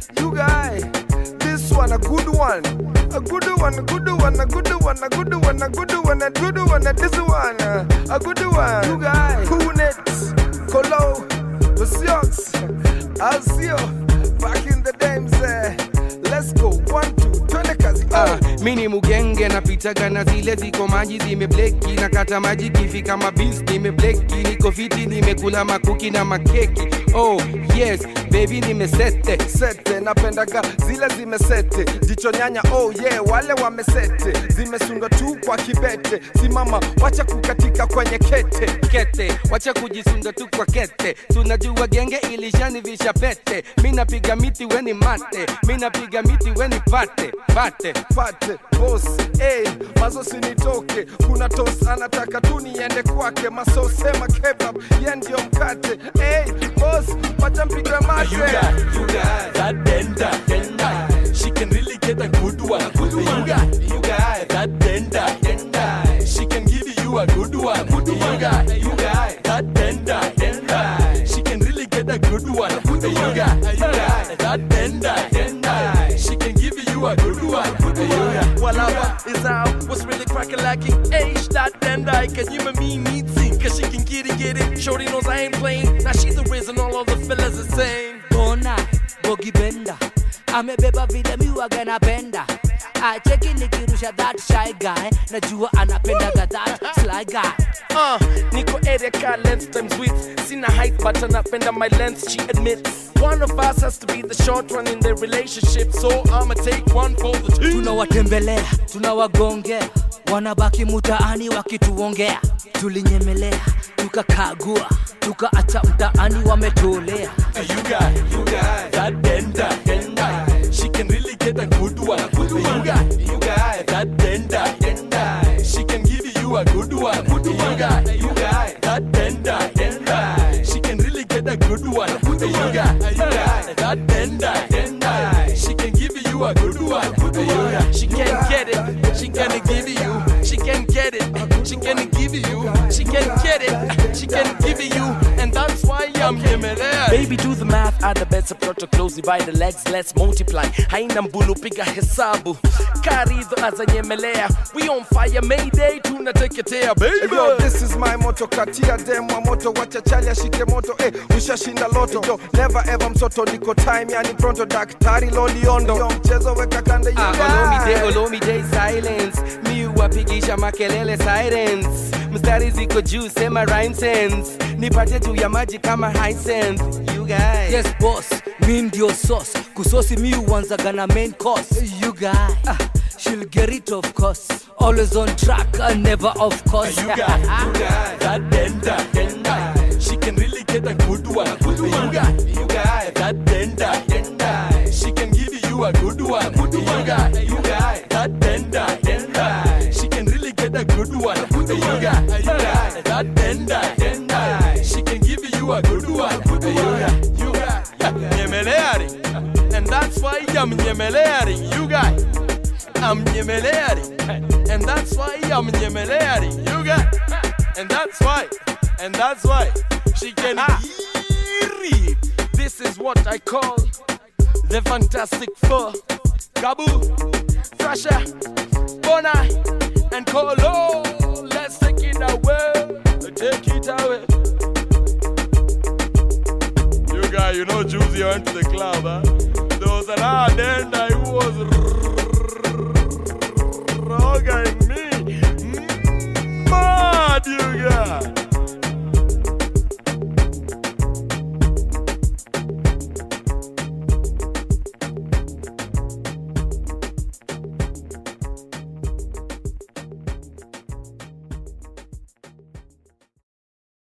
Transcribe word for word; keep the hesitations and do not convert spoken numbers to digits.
you guy, this one a good one. A good one, a good one, a good one, a good one, a good one, a good one, a this one, a good one. You guys, Coonets, Colo, Siox, I'll see you back in the days. Let's go, one, two, twende kazi. Uh, mini mugenge na pitaga na zile ziko maji zimebleki na kata maji kifika mabis nimebleki niko fiti nimekula makuki na makeki. Oh yes baby nimesete sete napendaga zile zimesete jicho nyanya. Oh yeah wale wamesete zimesundwa tu kwa kibete. Simama wacha kukatika kwenye kete kete wacha kujisunda tu kwa kete. Tunajua genge ilishanivisha pete. Mimi napiga miti weni mate. Mimi napiga miti weni pate pate pate boss. Hey mazo sinitoke. Kuna toss anataka tu niende kwake. Maso sema kebab ye ndio mkate. Hey boss wacha mpigwe mate. You got, you got that denda, denda. She can really get a good one. A good one. You got, you got that denda, denda. She can give you a good one. Good one. You got, you got that denda, denda. She can really get a good one. A good one. You got, you got that denda, denda. She can give you a good one. Good one. Walaba is out. What's really cracking lacking? Age that denda. Cause you and me need sing. Cause she can get it, get it. Shorty knows I ain't playing. Now she's the reason all of the fellas are saying. Bona, bogi benda. Amebeba vile miwa gana benda. I check in nikirusha that shy guy. Najua anapenda that sly guy. Uh, Nico area car length times width. Sina height but anapenda my length, she admits. One of us has to be the short one in their relationship. So I'ma take one for the team. Tunawatembelea, tunawagongea. Wanabaki mutaani wakituongea. Tulinyemelea, tukakagua. Tukaacha mtaani wametolea. You got, you got that denda, denda. She can really get a good one. A good one. You got, you got that denda, denda. She can give you a good one. Good one. You got, you got that denda, denda. She can really get a good one. A good one. You got, you got that denda, denda. She can give you a good one. Good one. She can get it, she can give you. She can get it, she can give you. She can get it, she can give you. And that's why I'm Yemelea. Baby, do the math, add the beds, approach closely by the legs, let's multiply. Haina mbulu piga hesabu. Karido as a Yemelea. We on fire, Mayday, tunateketea, baby. Yo, this is my motto, katia demo moto, wacha chalia shike moto, eh, ushashinda loto. Yo, never ever msoto, niko time, yani pronto, daktari loliondo. Yo, mchezo weka kande, you ah, Olomide, Olomide, silence. Mi wapigisha makelele, sirens. Mstari ziko juu, sema rhyme sense. Nipate juu ya maji kama Hisense. You guys. Yes boss, mi ndio sauce. Kusosi mi uanza gana main course. You guys. Ah, she'll get it of course. Always on track and never off course. You got, you got that denda, denda. She can really get a good one. A good one. You got, you got that denda, denda. She can give you a good one. A good one. You got, you got that denda, denda. She can really get a good one. A good one. You got, you got that denda, denda. She can give you a good one. A good one. You got, Yemelea. And that's why I'm Yemelea. You got, I'm Yemelea. And that's why I'm Yemelea. You got, and that's why, and that's why she can hear. This is what I call the Fantastic Four. Gabu, Thrasher, Bona, and Colo. Let's take it away. Take it away. You guys, you know Juicy went to the club, huh? There was an denda who was okay.